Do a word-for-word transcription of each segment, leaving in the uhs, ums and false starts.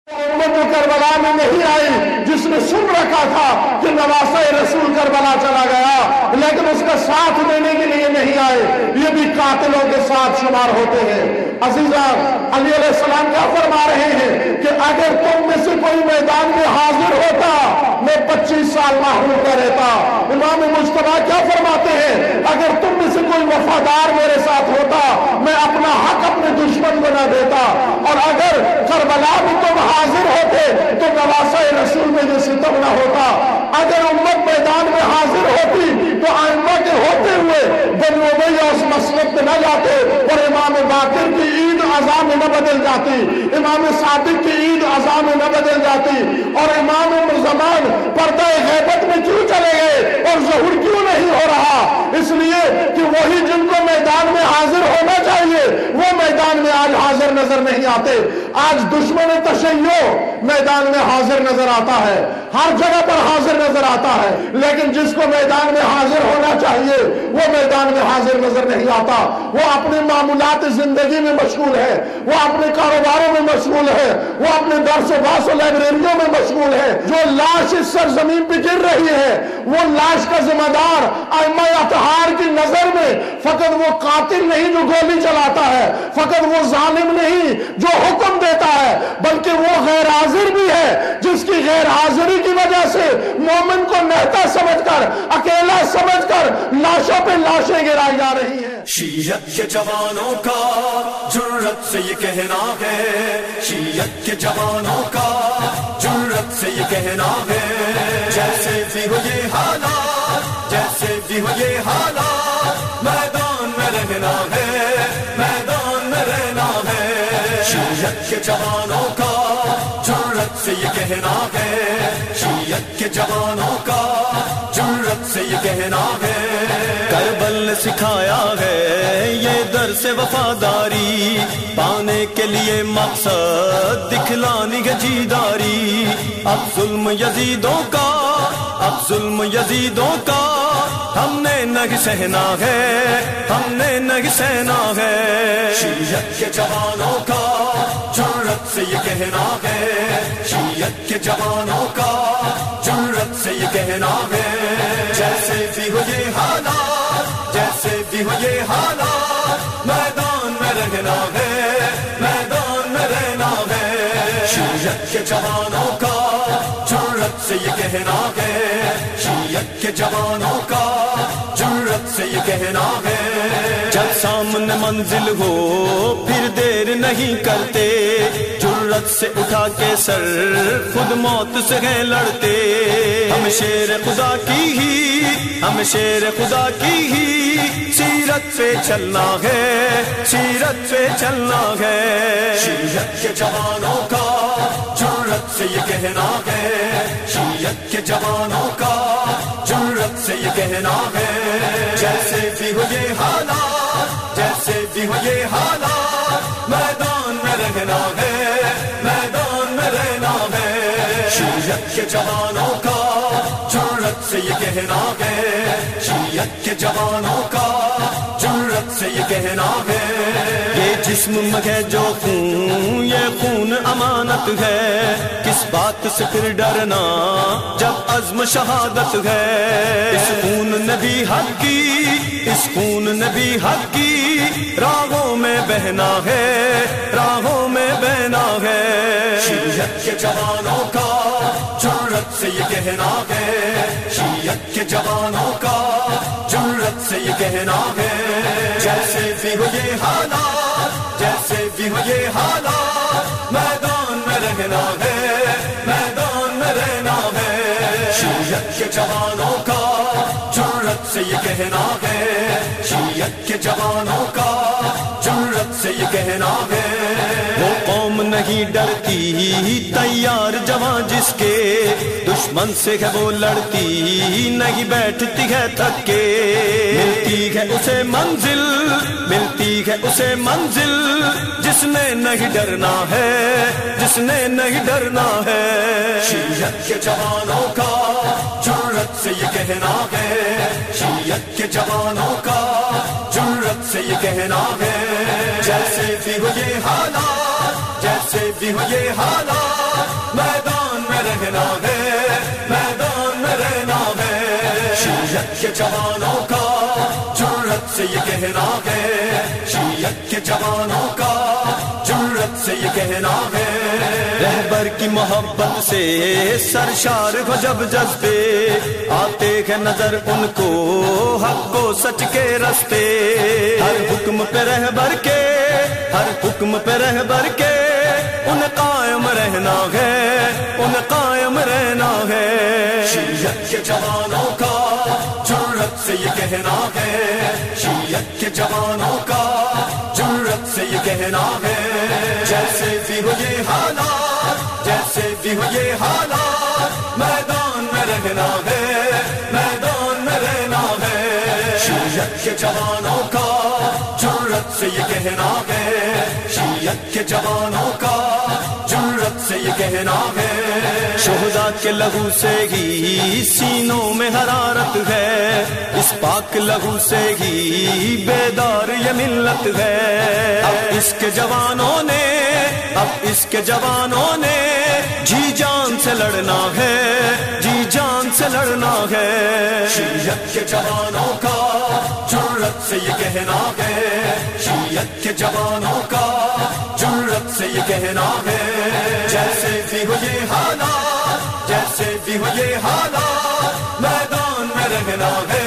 امت جو کربلا میں نہیں آئی، جس نے سن رکھا تھا کہ نواسہ رسول کربلا چلا گیا لیکن اس کا ساتھ دینے کے لیے نہیں آئے، یہ بھی قاتلوں کے ساتھ شمار ہوتے ہیں۔ عزیزان، علی علیہ السلام کیا فرما رہے ہیں کہ اگر تم میں سے کوئی میدان میں حاضر ہوتا میں پچیس سال محروم کا رہتا۔ امام مجتبیٰ کیا فرماتے ہیں، اگر تم میں سے کوئی وفادار میرے ساتھ ہوتا میں اپنا حق اپنے دشمن کو نہ دیتا، اور اگر کربلا میں تم حاضر ہوتے تو نواسہ رسول میں یہ ستم نہ ہوتا۔ اگر امت میدان میں حاضر ہوتی تو ائمہ کے ہوتے ہوئے بنو امیہ اس مسلک میں نہ جاتے اور امام باقر کی عید اضحیٰ میں نہ بدل جاتی، امام صادق کی عید اضحیٰ میں نہ بدل جاتی، اور امام زمان پردہ غیبت میں کیوں چلے گئے اور ظہور کیوں نہیں ہو رہا؟ اس لیے کہ وہی جن کو میدان میں حاضر ہونا چاہیے وہ میدان میں آج حاضر نظر نہیں آتے۔ آج دشمن تشیع میدان میں حاضر نظر آتا ہے، ہر جگہ پر حاضر نظر آتا ہے، لیکن جس کو میدان میں حاضر ہونا چاہیے وہ میدان میں حاضر نظر نہیں آتا۔ وہ اپنے معمولات زندگی میں مشغول ہے، وہ اپنے کاروباروں میں مشغول ہے، وہ اپنے درس و باس و لائبریریوں میں مشغول ہے۔ جو لاش اس سرزمین پہ گر رہی ہے وہ لاش کا ذمہ دار ائمہ اطہار کی نظر میں فقط وہ قاتل نہیں جو گولی چلاتا ہے، فقط وہ ظالم نہیں جو حکم دیتا ہے، بلکہ وہ غیر حاضر بھی ہے جس کی غیر حاضری کی وجہ سے مومن کو نہتا سمجھ کر، اکیلا سمجھ کر لاشوں پہ لاشیں گرائی جا رہی ہیں۔ شیعت کے جوانوں کا جرأت سے یہ کہنا ہے، شیعت کے جوانوں کا جرأت سے یہ کہنا ہے، جیسے بھی ہو یہ حالات، جیسے بھی ہو یہ حالات، میدان میں رہنا ہے، میدان میں رہنا ہے۔ شیعت کے جوانوں کا جرأت سے یہ کہنا ہے، شیعت کے جوانوں کا جرأت سے یہ کہنا ہے۔ کربل نے سکھایا ہے یہ درس وفاداری، پانے کے لیے مقصد دکھلانی ہے جیداری۔ اب ظلم یزیدوں کا، اب ظلم یزیدوں کا ہم نے نہیں سہنا ہے، ہم نے نہیں سہنا ہے۔ شیعت کے جوانوں کا جرأت سے یہ کہنا ہے، شیعت کے جوانوں کا جرأت سے یہ کہنا ہے، جیسے بھی ہو یہ حالات، جیسے بھی ہو یہ حالات، میدان میں رہنا ہے، میدان میں رہنا ہے۔ شیعت کے جوانوں کا جرأت سے یہ کہنا ہے، شیعت کے جوانوں کا جرأت سے یہ کہنا ہے۔ جب سامنے منزل ہو پھر دیر نہیں کرتے، جرأت سے اٹھا کے سر خود موت سے ہیں لڑتے۔ ہم شیر خدا کی ہی، ہم شیر خدا کی ہی سیرت پہ چلنا ہے، سیرت پہ چلنا ہے۔ شیعت کے جوانوں کا جرأت سے یہ کہنا ہے، شیعت کے جوانوں کا جرأت سے یہ کہنا ہے، جیسے بھی ہو یہ حالات، جیسے بھی ہو یہ حالات، میدان میں رہنا ہے، میدان میں رہنا ہے۔ شیعت کے جوانوں کا جرأت سے یہ کہنا ہے، شیعت کے جوانوں کا جرأت سے یہ کہنا ہے۔ یہ جسم میں ہے جو خون، یہ خون امانت ہے، کس بات سے پھر ڈرنا جب عزم شہادت ہے۔ اس خون نے بھی حق کی، اس خون نے بھی حق کی راہوں میں بہنا ہے، راہوں میں بہنا ہے۔ شیعت کے جوانوں کا جرأت سے یہ کہنا ہے، شیعت کے جوانوں کا جرأت سے یہ کہنا ہے، جیسے بھی ہو یہ حالات، جیسے بھی ہو یہ حالات، میدان میں رہنا ہے، میدان میں رہنا ہے۔ شیعت کے جوانوں کا جرأت سے یہ کہنا ہے، شیعت کے جوانوں کا جرأت سے یہ کہنا ہے۔ وہ قوم نہیں ڈرتی تیار جوان جس کے، دشمن سے ہے وہ لڑتی نہیں بیٹھتی ہے تھک کے۔ ملتی ہے اسے منزل، ملتی ہے اسے منزل جس نے نہیں ڈرنا ہے، جس نے نہیں ڈرنا ہے۔ شیعت کے جوانوں کا جرأت سے یہ کہنا ہے، شیعت کے جوانوں کا جرأت سے یہ کہنا ہے، جیسے بھی ہو یہ حالات، جیسے जैसे भी हो ये हालात मैदान में रहना है, मैदान में रहना है। शीयत के जवानों का जुर्रत से ये कहना है, शीयत के जवानों का जुर्रत से ये कहना है। रहबर की मोहब्बत से सरशार हो जब जज्बे आते हैं नजर उनको हक को सच के रस्ते। हर हुक्म पे रहबर के, हर हुक्म पे रहबर के उन कायम रहना है, उन कायम रहना है। शीयत के जवानों का जुर्रत से ये कहना है, शीयत के जवानों का जुर्रत से ये कहना है। जैसे भी हो ये हालात, जैसे भी हो ये हालात मैदान में रहना है, मैदान में रहना है। शीयत के जवानों का जुर्रत से ये कहना है, शीयत के जवानों का जुर्रत से ये कहना है। शोहदा के लहू से ही सीनों में हरारत है, इस पाक लहू से ही बेदार ये मिल्लत है। अब इसके जवानों ने, अब इसके जवानों ने जी जान से लड़ना है, जी जान से लड़ना है। शीयत के जवानों का जुर्रत से ये कहना है, शीयत के जवानों का जुर्रत से ये कहना है। जैसे भी हो ये हालात, जैसे भी हो ये हालात मैदान में रहना है,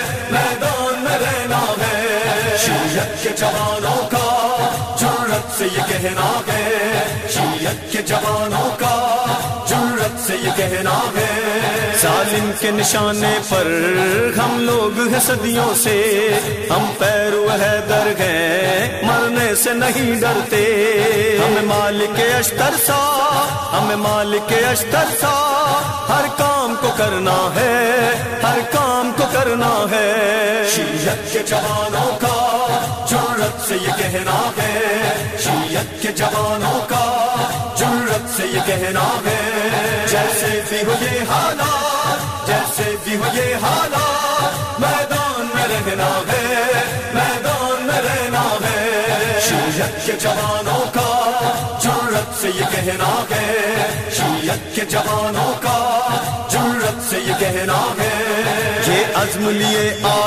मैदान में रहना है। शीयत के जवानों का जुर्रत से ये कहना है, शीयत के जवानों का जुर्रत से ये कहना है। जालिम के निशाने पर हम लोग हैं सदियों से, हम पैरू हैदर हैं मरने से नहीं डरते। हमें मालिक अश्तर सा, हमें मालिक अश्तर सा हर काम को करना है, हर काम को करना है। शीयत के जवानों का जुर्रत से ये कहना है, शीयत के जवानों का जुर्रत से ये कहना है। जैसे भी हो ये हालात, जैसे भी हो ये हालात मैदान में रहना है, मैदान में रहना है। शीयत के जवानों का जुर्रत से ये कहना है, शीयत के जवानों का जुर्रत से ये कहना है। ये अज़्म लिए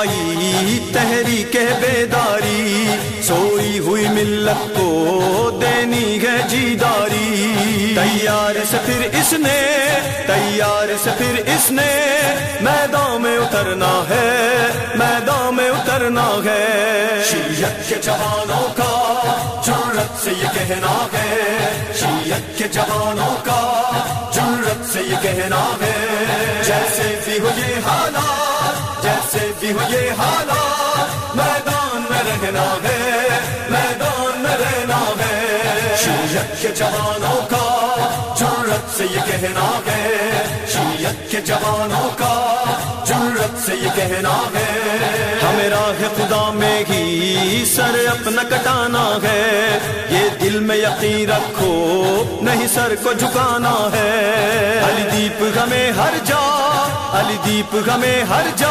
आई तहरीक बेदारी, सोई हुई मिल्लत को देनी है जीदारी। तैयार से फिर इसने, तैयार से फिर इसने मैदान में उतरना है, मैदान में उतरना है। शीयत के जवानों का जुर्रत से ये कहना है, शीयत के जवानों का जुर्रत से ये कहना है। जैसे भी हो ये हालात, जैसे भी हो ये हालात मैदान में रहना है, मैदान में रहना है। शीयत के जवानों का जुर्रत से ये कहना है, शीयत के जवानों का जुर्रत से ये कहना है। हमें राह खुदा में ही सर अपना कटाना है, ये दिल में यकीन रखो नहीं सर को झुकाना है। अली दीप हमें हर जा, अली दीप हमें हर जा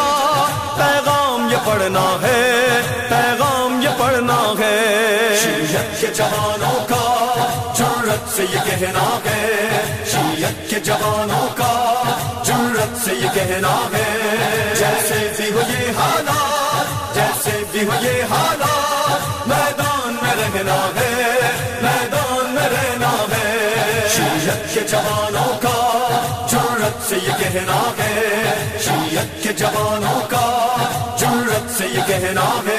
पैगाम ये पढ़ना है, पैगाम ये पढ़ना है। शीयत के जवानों का जुर्रत से ये कहना है, शीयत के जवानों का जुर्रत से ये कहना है। जैसे भी हो ये हालात, जैसे भी हो ये हालात मैदान में रहना है, मैदान में रहना है। शीयत के जवानों का जुर्रत से ये कहना है, शीयत के जवानों का जुर्रत से ये कहना है।